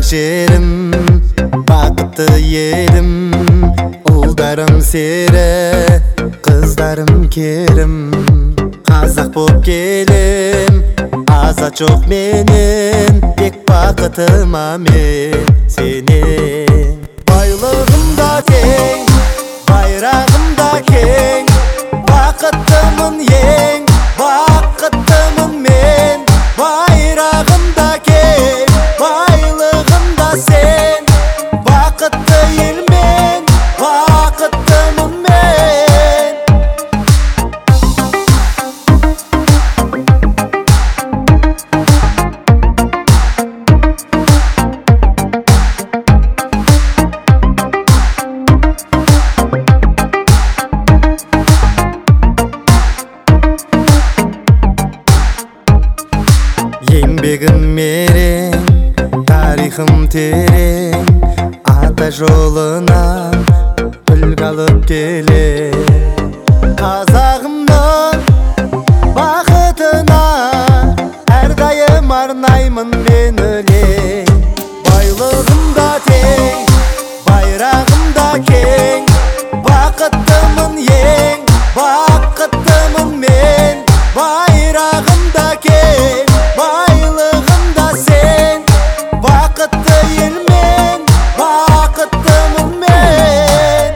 жерім, бақытты елім. Ұлдарым сері, қыздарым керім. Қазақ боп келем, азат жоқ менен. Тек бақытыма мен сенен. Байлығым да тең, байрағым да кең. Бақыттымын ең, бақыттымын мен. Байрағым да кең, байлығым да сен. Бақытты елмен, бақыттымын мен. Еңбегім мерең, тарихым терең. Ата жолынан үлгі алып келе. Қазағымның бақытына әрдайым арнаймын мен өлең. Байлығым да тең, байрағым да кең. Бақыттымын ең, бақыттымын мен. Байрағым да кең, байлығым да сен. Бақытты елмен, бақыттымын мен.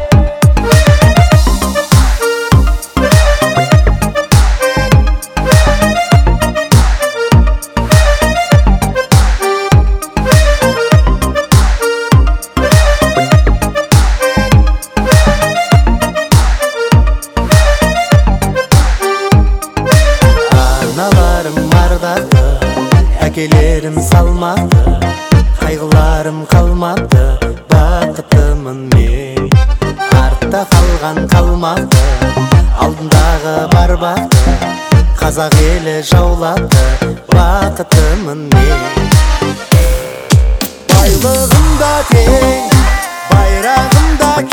Аналарым ардақты, әкелерім салмақты. Қайғыларым қалмапты, бақыттымын мен. Артта қалған қалмақты, алдындағы бар бақты. Қазақ елі жаулапты, бақыттымын мен. Байлығым да тең, байрағым да